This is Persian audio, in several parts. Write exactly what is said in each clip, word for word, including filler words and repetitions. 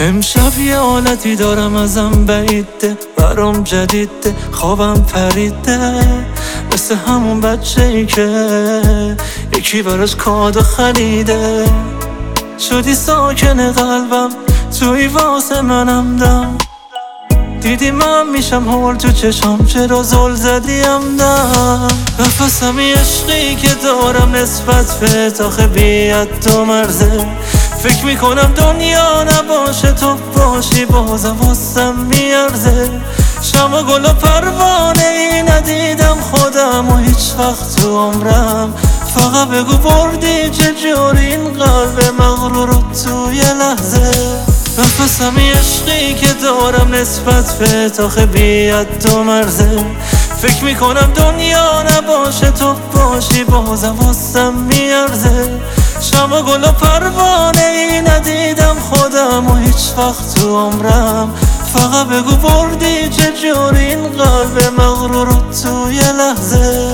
امشب یه حالتی دارم ازم بعیده، برام جدیده، خوابم پریده، مثل همون بچه ای که یکی براش کادو خریده. شدی ساکن قلبم، توی واسه منم دم، دیدی من میشم هول تو چشام، چرا زل زدیم دم. نفسمی عشقی که دارم نسبت به تاخه بیاد تو مرزه، فکر میکنم دنیا نباشه تو باشی بازم واسم میارزه. شما گل و پروانه ای ندیدم خودم و هیچ وقت تو عمرم، فقط بگو بردی چجوری این قلب مغرور رو تو یه لحظه. نفسمی عشقی که دارم نسبت به تاخه بیاد تو مرزه، فکر میکنم دنیا نباشه تو باشی بازم واسم میارزه. شما گل و پروانه ای ندیدم خودم و هیچ وقت تو عمرم، فقط بگو بردی چجوری این قلب مغرور رو تو یه لحظه.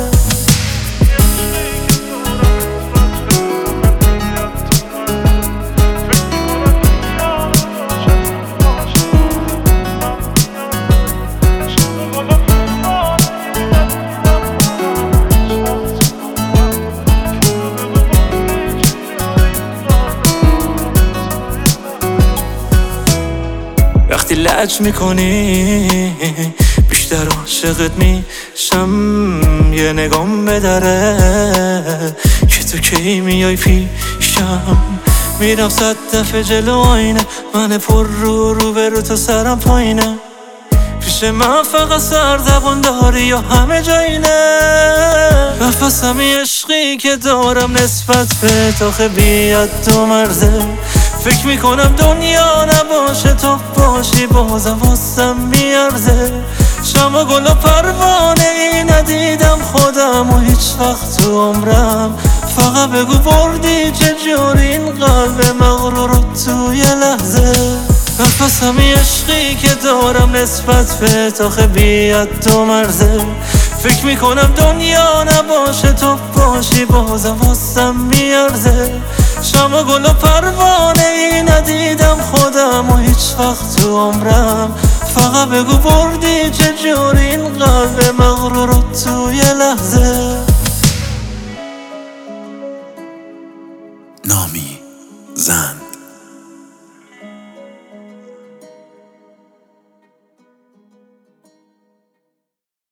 وقتی لج میکنی بیشتر عاشقت میشم، یه نگام به دره که تو کی میای پیشم. میرم صد دفعه جلو آینه، من پر رو رو برو تو سرم پایینه، پیش من فقط سرزبون داری یا همه جایینه. نفسمی عشقی که دارم نسبت به تاخه بیاد تو مرزه، فکر میکنم دنیا نباشه تو باشی بازم واسم میارزه. شما گل و پروانه ای ندیدم خودم و هیچ وقت تو عمرم، فقط بگو بردی چجوری این قلب مغرور رو تو یه لحظه. نفسمی عشقی که دارم نسبت به تاخه بیاد تو مرزه، فکر میکنم دنیا نباشه تو باشی بازم واسم میارزه. شما گل و پروانه ای ندیدم خودم و هیچ وقت تو عمرم، فقط بگو بردی چجوری این قلب مغرور رو تو یه لحظه. نامی زن